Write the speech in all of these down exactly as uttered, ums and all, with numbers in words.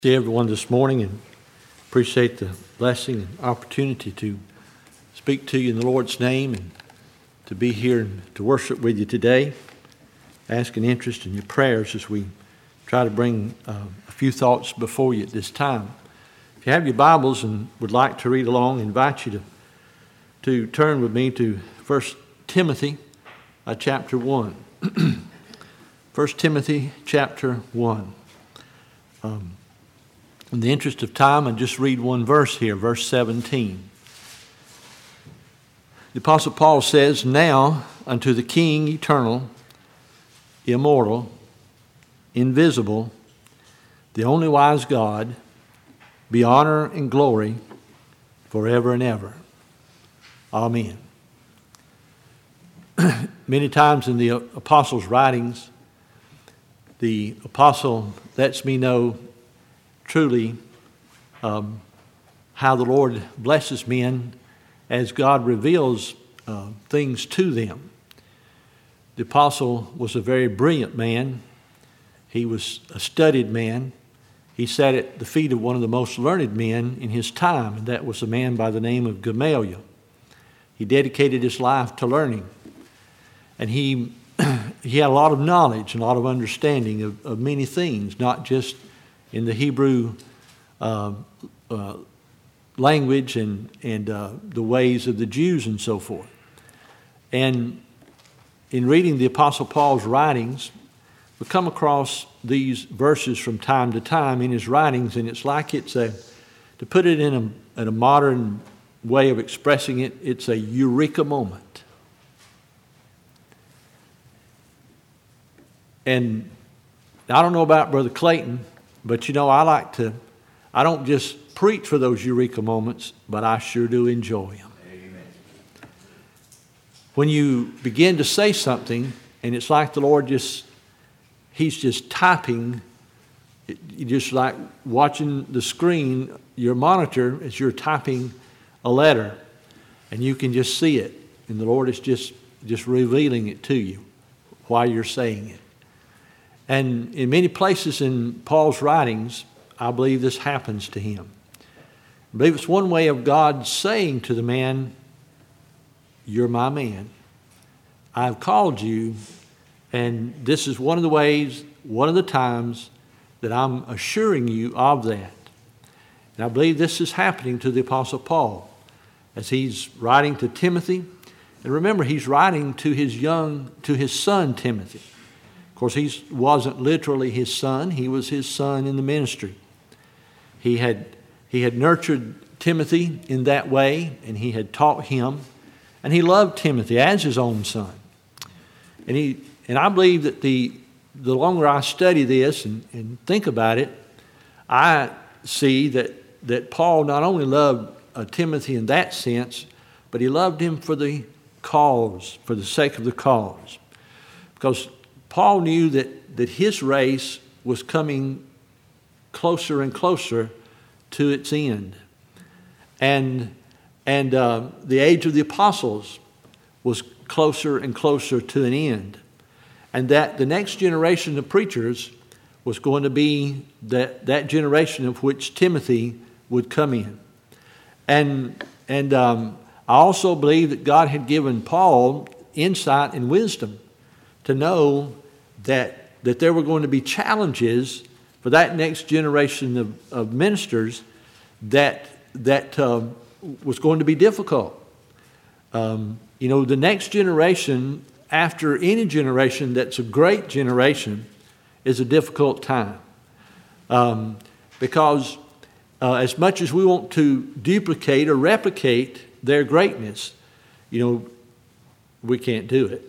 See everyone this morning and appreciate the blessing and opportunity to speak to you in the Lord's name and to be here and to worship with you today. Asking interest in your prayers as we try to bring uh, a few thoughts before you at this time. If you have your Bibles and would like to read along, I invite you to, to turn with me to First Timothy uh, chapter one. First Timothy chapter one. Um, In the interest of time, I'll just read one verse here, verse seventeen. The Apostle Paul says, "Now unto the King eternal, immortal, invisible, the only wise God, be honor and glory forever and ever. Amen." Many times in the Apostles' writings, the Apostle lets me know truly um, how the Lord blesses men as God reveals uh, things to them. The apostle was a very brilliant man. He was a studied man. He sat at the feet of one of the most learned men in his time, and that was a man by the name of Gamaliel. He dedicated his life to learning, and he he had a lot of knowledge and a lot of understanding of, of many things, not just in the Hebrew uh, uh, language and, and uh, the ways of the Jews and so forth. And in reading the Apostle Paul's writings, we come across these verses from time to time in his writings, and it's like it's a, to put it in a, in a modern way of expressing it, it's a eureka moment. And I don't know about Brother Clayton, but you know, I like to, I don't just preach for those eureka moments, but I sure do enjoy them. Amen. When you begin to say something, and it's like the Lord just, He's just typing, it, you just like watching the screen, your monitor, as you're typing a letter, and you can just see it, and the Lord is just, just revealing it to you while you're saying it. And in many places in Paul's writings, I believe this happens to him. I believe it's one way of God saying to the man, "You're my man. I've called you, and this is one of the ways, one of the times that I'm assuring you of that." And I believe this is happening to the Apostle Paul as he's writing to Timothy. And remember, he's writing to his young, to his son Timothy. Of course, he wasn't literally his son. He was his son in the ministry. He had, he had nurtured Timothy in that way, and he had taught him, and he loved Timothy as his own son. And he, and I believe that the, the longer I study this and, and think about it, I see that, that Paul not only loved uh, Timothy in that sense, but he loved him for the cause, for the sake of the cause. Because Paul knew that, that his race was coming closer and closer to its end. And, and uh, the age of the apostles was closer and closer to an end. And that the next generation of preachers was going to be that, that generation of which Timothy would come in. And, and um, I also believe that God had given Paul insight and wisdom to know that, that there were going to be challenges for that next generation of, of ministers that, that uh, was going to be difficult. Um, you know, the next generation, after any generation that's a great generation, is a difficult time. Um, because uh, as much as we want to duplicate or replicate their greatness, you know, we can't do it.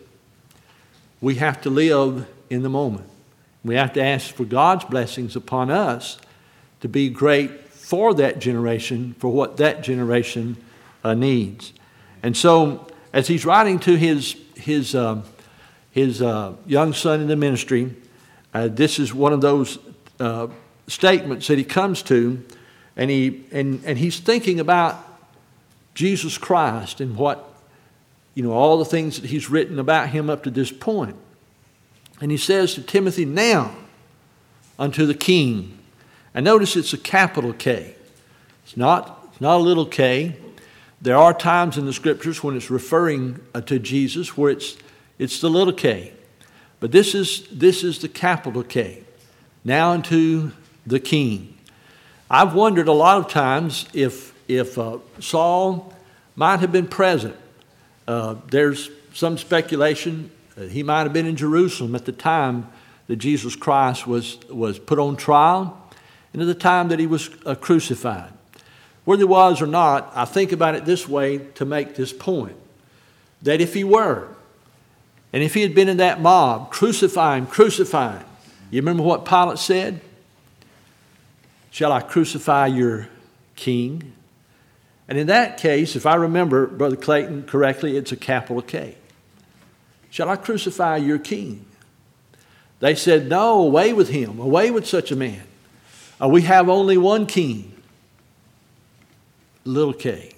We have to live in the moment. We have to ask for God's blessings upon us to be great for that generation, for what that generation uh, needs. And so, as he's writing to his his uh, his uh, young son in the ministry, uh, this is one of those uh, statements that he comes to, and he and and he's thinking about Jesus Christ and what, you know, all the things that he's written about him up to this point. And he says to Timothy, "Now unto the King And notice it's a capital K. It's not, it's not a little k. There are times in the Scriptures when it's referring uh, to Jesus where it's, it's the little k. But this is, this is the capital K. Now unto the King. I've wondered a lot of times if, if uh, Saul might have been present. Uh, there's some speculation that he might have been in Jerusalem at the time that Jesus Christ was, was put on trial and at the time that he was uh, crucified. Whether he was or not, I think about it this way to make this point. That if he were, and if he had been in that mob, crucify him, crucify him. You remember what Pilate said? Shall I crucify your king? And in that case, if I remember, Brother Clayton, correctly, it's a capital K. Shall I crucify your king? They said, no, away with him, away with such a man. Uh, we have only one king, little k,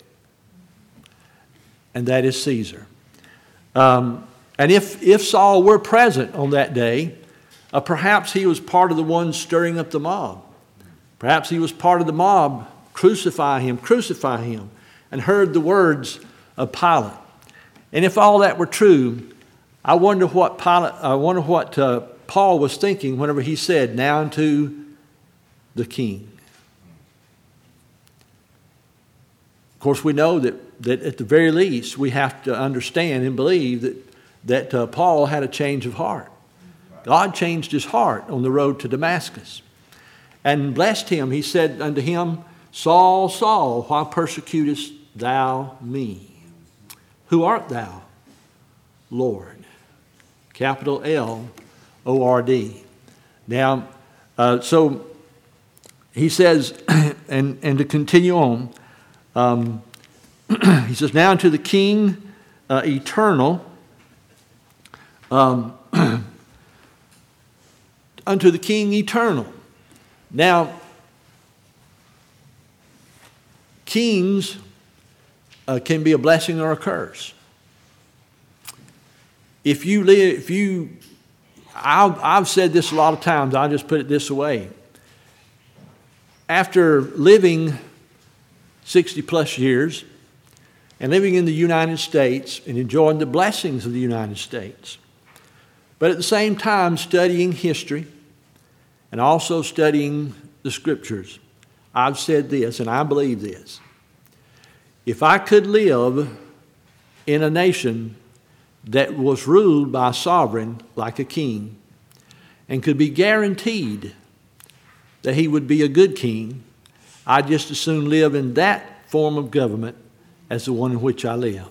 and that is Caesar. Um, and if, if Saul were present on that day, uh, perhaps he was part of the ones stirring up the mob. Perhaps he was part of the mob, crucify him, crucify him, and heard the words of Pilate. And if all that were true, I wonder what Pilate, I wonder what uh, Paul was thinking whenever he said, now unto the King. Of course, we know that, that at the very least, we have to understand and believe that, that uh, Paul had a change of heart. God changed his heart on the road to Damascus and blessed him. He said unto him, Saul, Saul, why persecutest thou me? Who art thou? Lord. Capital L O R D. Now, uh, so he says, and, and to continue on, um, he says, now unto the King uh, eternal, um, unto the King eternal. Now, kings uh, can be a blessing or a curse. If you live, if you, I've, I've said this a lot of times, I'll just put it this way. After living sixty plus years and living in the United States and enjoying the blessings of the United States, but at the same time studying history and also studying the Scriptures, I've said this, and I believe this. If I could live in a nation that was ruled by a sovereign like a king and could be guaranteed that he would be a good king, I'd just as soon live in that form of government as the one in which I live.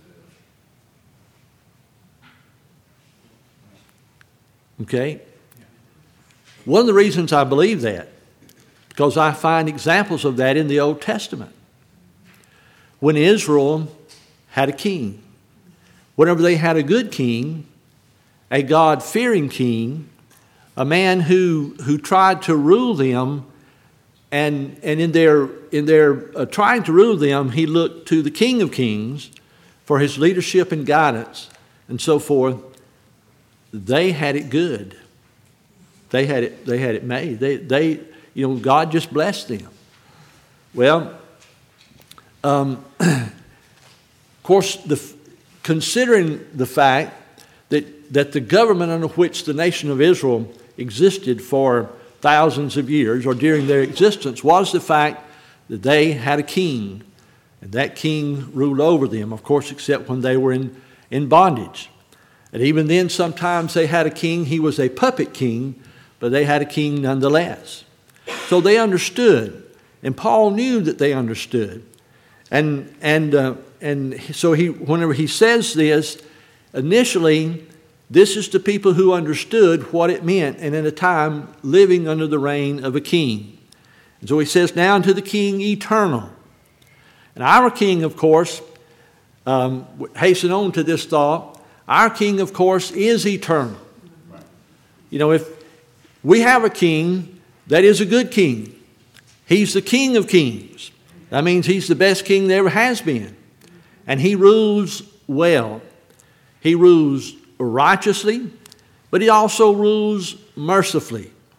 Okay? One of the reasons I believe that, because I find examples of that in the Old Testament. When Israel had a king, whenever they had a good king, a God-fearing king, a man who, who tried to rule them, and, and in their, in their uh, trying to rule them, he looked to the King of Kings for his leadership and guidance and so forth. They had it good. They had it, they had it made. They, they, you know, God just blessed them. Well, um, of course, the, considering the fact that, that the government under which the nation of Israel existed for thousands of years, or during their existence, was the fact that they had a king, and that king ruled over them, of course, except when they were in, in bondage. And even then, sometimes they had a king. He was a puppet king, but they had a king nonetheless. So they understood, and Paul knew that they understood. And and uh, and so he, whenever he says this, initially, this is to people who understood what it meant, and in a time living under the reign of a king. And so he says, now unto the King eternal. And our king, of course, um, hasten on to this thought, our king, of course, is eternal. You know, if we have a king that is a good king, he's the King of Kings. That means he's the best king there ever has been. And he rules well. He rules righteously, but he also rules mercifully.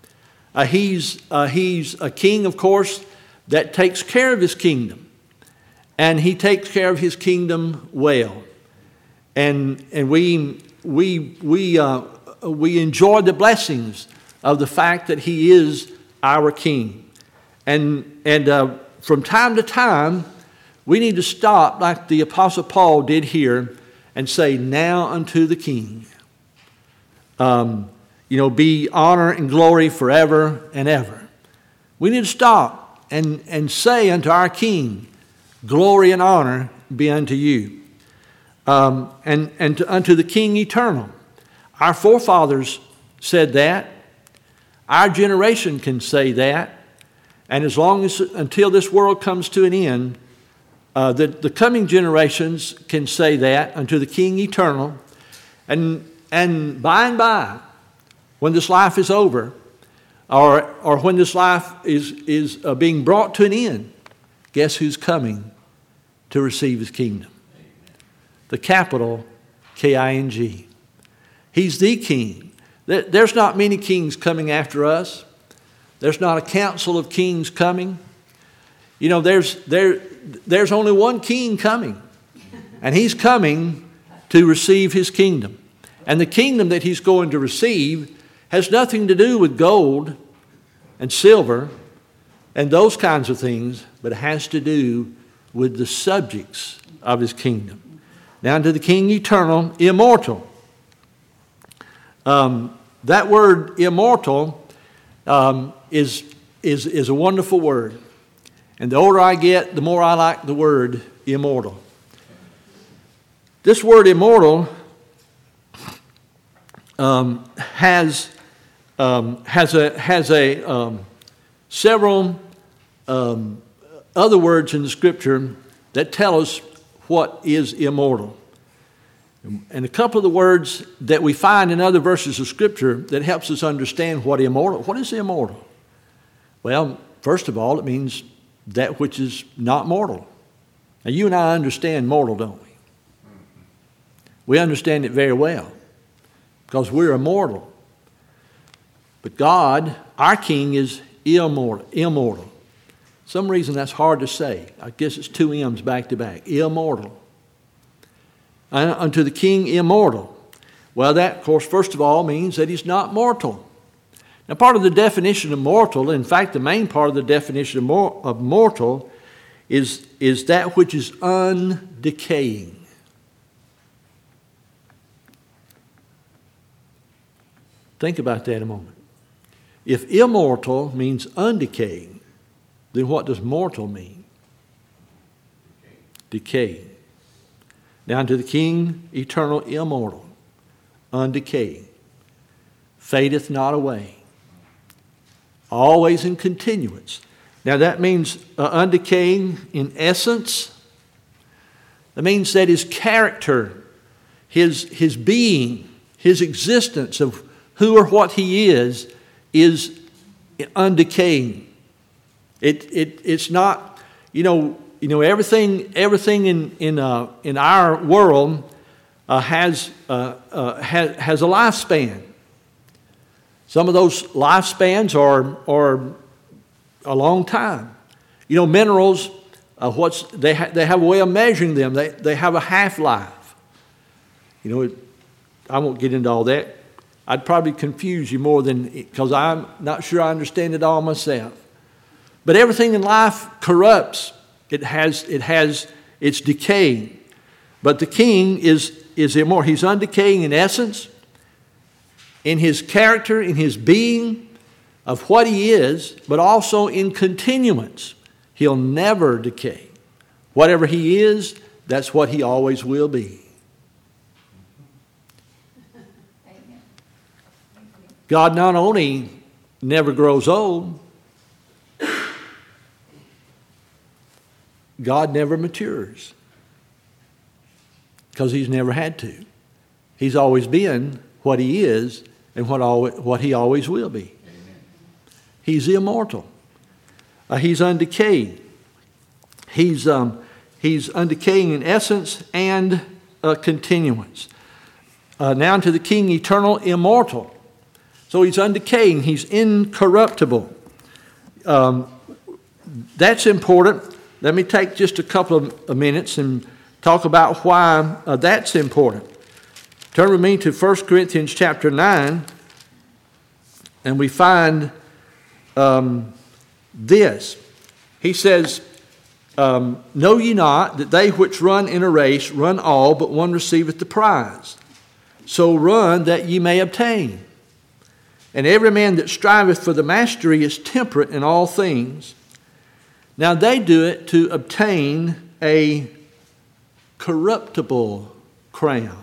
Uh, he's, uh, he's a king, of course, that takes care of his kingdom. And he takes care of his kingdom well. And, and we, we, we, uh, we enjoy the blessings of the fact that he is our king. And, and uh, from time to time, we need to stop like the Apostle Paul did here and say, now unto the King. Um, you know, be honor and glory forever and ever. We need to stop and, and say unto our King, glory and honor be unto you. Um, and and to, unto the King eternal. Our forefathers said that. Our generation can say that. And as long as, until this world comes to an end, uh, the, the coming generations can say that unto the King eternal. And, and by and by, when this life is over, or, or when this life is, is uh, being brought to an end, guess who's coming to receive his kingdom? The capital K I N G. He's the king. There's not many kings coming after us. There's not a council of kings coming. You know, there's, there, there's only one king coming. And he's coming to receive his kingdom. And the kingdom that he's going to receive has nothing to do with gold and silver and those kinds of things, but it has to do with the subjects of his kingdom. Now to the King eternal, immortal. Um, that word immortal um, is, is, is a wonderful word. And the older I get, the more I like the word immortal. This word immortal um, has, um, has, a, has a, um, several um, other words in the Scripture that tell us what is immortal. And a couple of the words that we find in other verses of Scripture that helps us understand what immortal. What is immortal? Well, first of all, it means that which is not mortal. Now, you and I understand mortal, don't we? We understand it very well because we're immortal. But God, our King, is immortal. Immortal. Some reason that's hard to say. I guess it's two M's back to back. Immortal. And unto the King immortal. Well, that, of course, first of all means that he's not mortal. Now, part of the definition of mortal, in fact, the main part of the definition of, mor- of mortal is, is that which is undecaying. Think about that a moment. If immortal means undecaying, then what does mortal mean? Decaying. Now to the King, eternal, immortal, undecaying, fadeth not away, always in continuance. Now that means uh, undecaying in essence. That means that his character, his, his being, his existence of who or what he is, is undecaying. It, it, it's not, you know, you know everything everything in in uh, in our world uh, has, uh, uh, has has a lifespan. Some of those lifespans are are a long time. You know, minerals, uh, what's they ha- they have a way of measuring them. They they have a half life. You know, it, I won't get into all that. I'd probably confuse you more than because I'm not sure I understand it all myself. But everything in life corrupts. It has, it has, it's decaying. But the King is, is immortal. He's undecaying in essence, in his character, in his being of what he is, but also in continuance. He'll never decay. Whatever he is, that's what he always will be. God not only never grows old, God never matures because he's never had to. He's always been what he is and what, always, what he always will be. Amen. He's immortal. Uh, he's undecaying. He's, um, he's undecaying in essence and uh, continuance. Uh, now to the King, eternal, immortal. So he's undecaying. He's incorruptible. Um, that's important. Let me take just a couple of minutes and talk about why uh, that's important. Turn with me to First Corinthians chapter nine, and we find um, this. He says, um, Know ye not that they which run in a race run all, but one receiveth the prize? So run that ye may obtain. And every man that striveth for the mastery is temperate in all things. Now they do it to obtain a corruptible crown,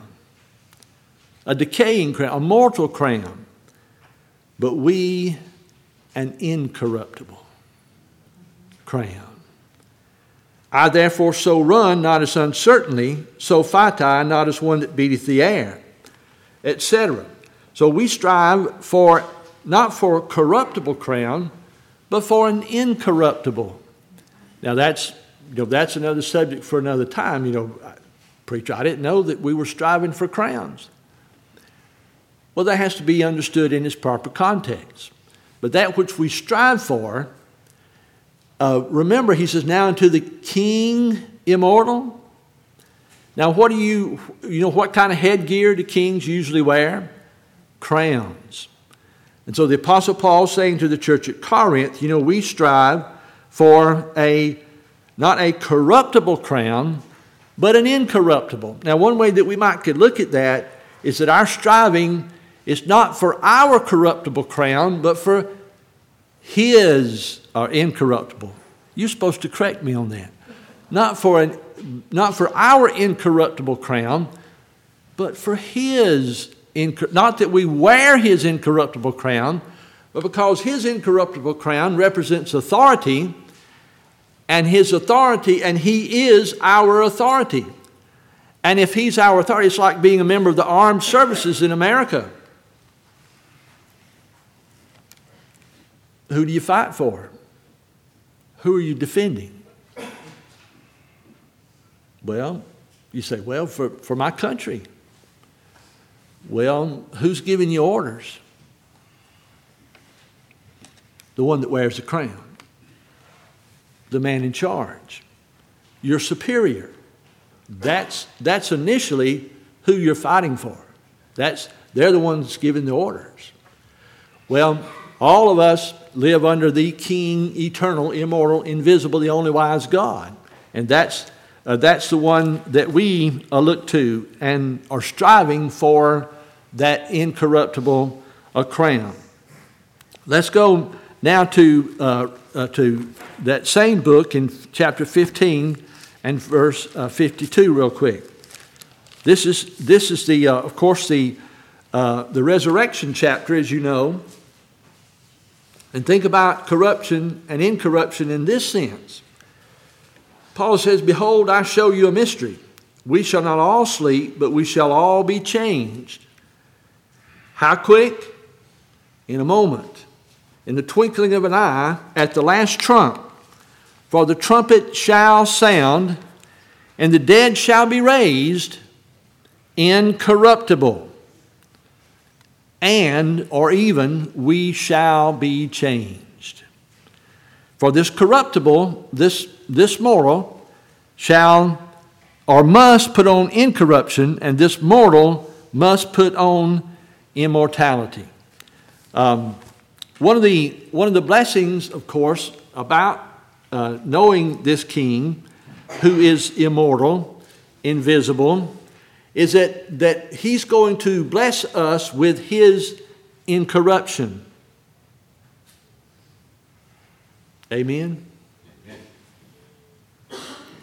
a decaying crown, a mortal crown, but we an incorruptible crown. I therefore so run, not as uncertainly, so fight I, not as one that beateth the air, et cetera. So we strive for, not for a corruptible crown, but for an incorruptible. Now that's, you know, that's another subject for another time. You know, preacher, I didn't know that we were striving for crowns. Well, that has to be understood in its proper context. But that which we strive for, uh, remember, he says, now unto the King immortal. Now, what do you, you know, what kind of headgear do kings usually wear? Crowns. And so the Apostle Paul is saying to the church at Corinth, you know, we strive for a, not a corruptible crown, but an incorruptible. Now, one way that we might could look at that is that our striving is not for our corruptible crown, but for his, or incorruptible. You're supposed to correct me on that. Not for an, not for our incorruptible crown, but for his. Not that we wear his incorruptible crown, but because his incorruptible crown represents authority, and his authority, and he is our authority. And if he's our authority, it's like being a member of the armed services in America. Who do you fight for? Who are you defending? Well, you say, well, for, for my country. Well, who's giving you orders? The one that wears the crown. The man in charge. Your superior. That's, that's initially who you're fighting for. That's, they're the ones giving the orders. Well, all of us live under the King, eternal, immortal, invisible, the only wise God. And that's, uh, that's the one that we uh, look to and are striving for that incorruptible uh, crown. Let's go now to, uh, uh, to that same book in chapter fifteen and verse uh, fifty-two real quick. This is, this is the, uh, of course, the, uh, the resurrection chapter, as you know. And think about corruption and incorruption in this sense. Paul says, behold, I show you a mystery. We shall not all sleep, but we shall all be changed. How quick? In a moment. In the twinkling of an eye, at the last trump. For the trumpet shall sound, and the dead shall be raised incorruptible. And, or even, we shall be changed. For this corruptible, this, this mortal, shall or must put on incorruption, and this mortal must put on immortality. Um, one of the one of the blessings, of course, about uh, knowing this King, who is immortal, invisible, is that, that he's going to bless us with his incorruption. Amen? Amen.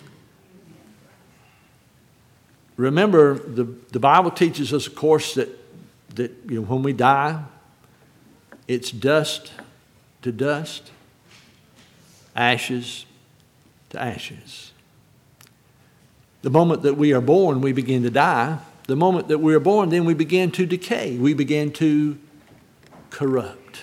Remember, the, the Bible teaches us, of course, that, that you know, when we die, it's dust to dust, ashes to ashes. The moment that we are born, we begin to die. The moment that we are born, then we begin to decay. We begin to corrupt.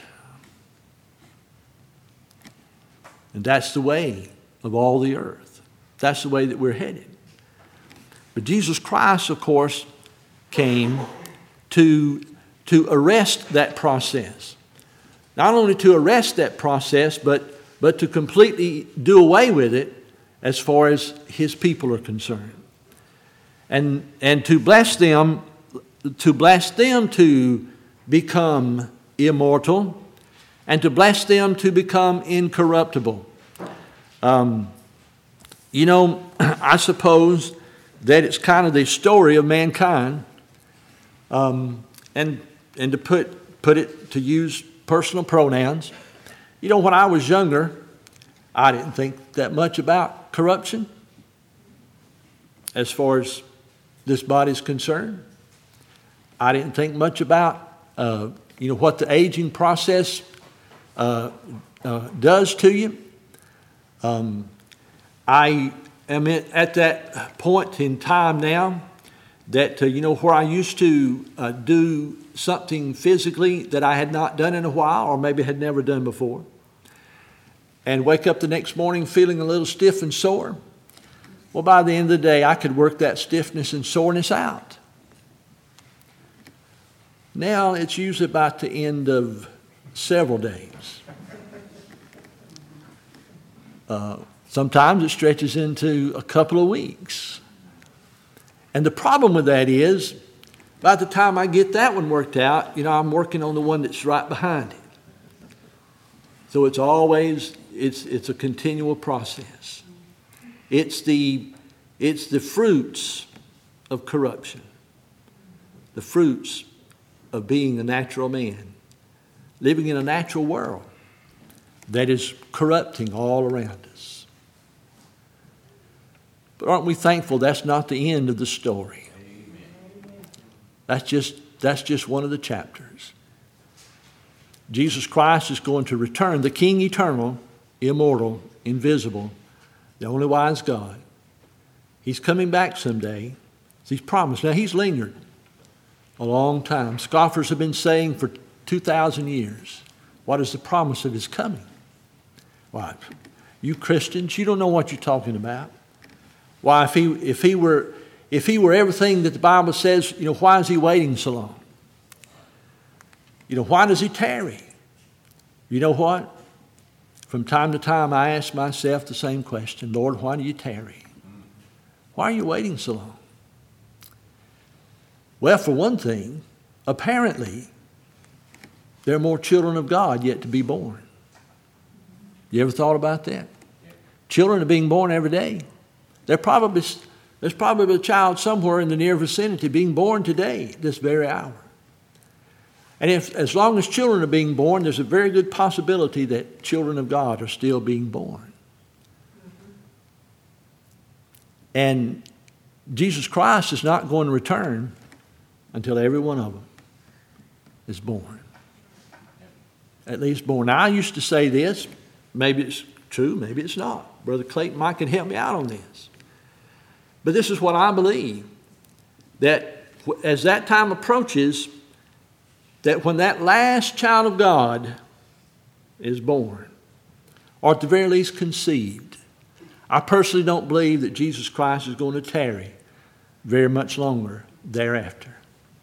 And that's the way of all the earth. That's the way that we're headed. But Jesus Christ, of course, came to, to arrest that process. Not only to arrest that process, but, but to completely do away with it as far as his people are concerned. And, and to bless them, to bless them to become immortal, and to bless them to become incorruptible. Um, you know, I suppose that it's kind of the story of mankind. Um, and and to put put it, to use personal pronouns. You know, when I was younger, I didn't think that much about corruption as far as this body is concerned. I didn't think much about, uh, you know, what the aging process uh, uh, does to you. Um, I am at that point in time now that, uh, you know, where I used to uh, do something physically that I had not done in a while or maybe had never done before, and wake up the next morning feeling a little stiff and sore. Well, by the end of the day, I could work that stiffness and soreness out. Now it's usually about the end of several days. Uh, sometimes it stretches into a couple of weeks. And the problem with that is, by the time I get that one worked out, you know, I'm working on the one that's right behind it. So it's always, it's it's a continual process. It's the, it's the fruits of corruption, the fruits of being a natural man, living in a natural world that is corrupting all around us. But aren't we thankful that's not the end of the story? Amen. That's just, that's just one of the chapters. Jesus Christ is going to return, the King eternal, immortal, invisible, the only wise God. He's coming back someday. He's promised. Now, he's lingered a long time. Scoffers have been saying for two thousand years, what is the promise of his coming? Why, you Christians, you don't know what you're talking about. Why, if he, if he were, if he were everything that the Bible says, you know, why is he waiting so long? You know, why does he tarry? You know what? From time to time, I ask myself the same question. Lord, why do you tarry? Why are you waiting so long? Well, for one thing, apparently, there are more children of God yet to be born. You ever thought about that? Children are being born every day. There probably, there's probably a child somewhere in the near vicinity being born today, this very hour. And if, as long as children are being born, there's a very good possibility that children of God are still being born. And Jesus Christ is not going to return until every one of them is born. At least born. Now, I used to say this. Maybe it's true, maybe it's not. Brother Clayton might can help me out on this. But this is what I believe. That as that time approaches, that when that last child of God is born, or at the very least conceived, I personally don't believe that Jesus Christ is going to tarry very much longer thereafter.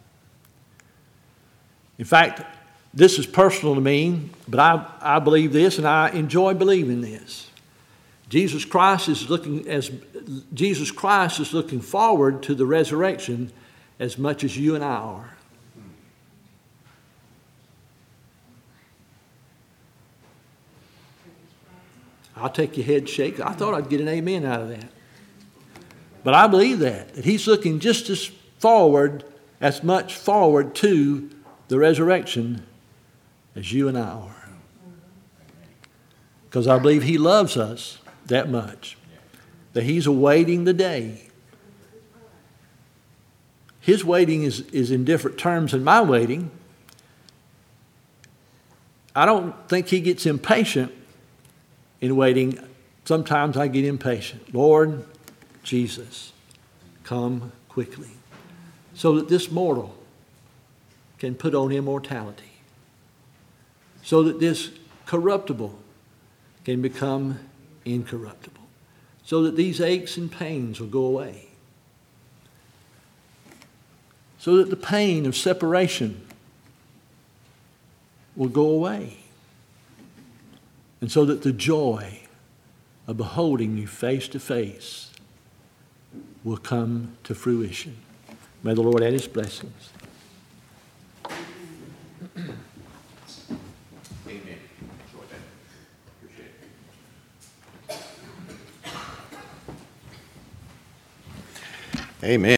In fact, this is personal to me, but I, I believe this and I enjoy believing this. Jesus Christ is looking as Jesus Christ is looking forward to the resurrection as much as you and I are. I'll take your head shake. I thought I'd get an amen out of that. But I believe that, that he's looking just as forward, as much forward to the resurrection as you and I are. Because I believe he loves us that much, that he's awaiting the day. His waiting is, is in different terms than my waiting. I don't think he gets impatient in waiting. Sometimes I get impatient. Lord Jesus, come quickly, so that this mortal can put on immortality, so that this corruptible can become incorruptible, so that these aches and pains will go away, so that the pain of separation will go away. And so that the joy of beholding you face to face will come to fruition. May the Lord add his blessings. Amen. Amen.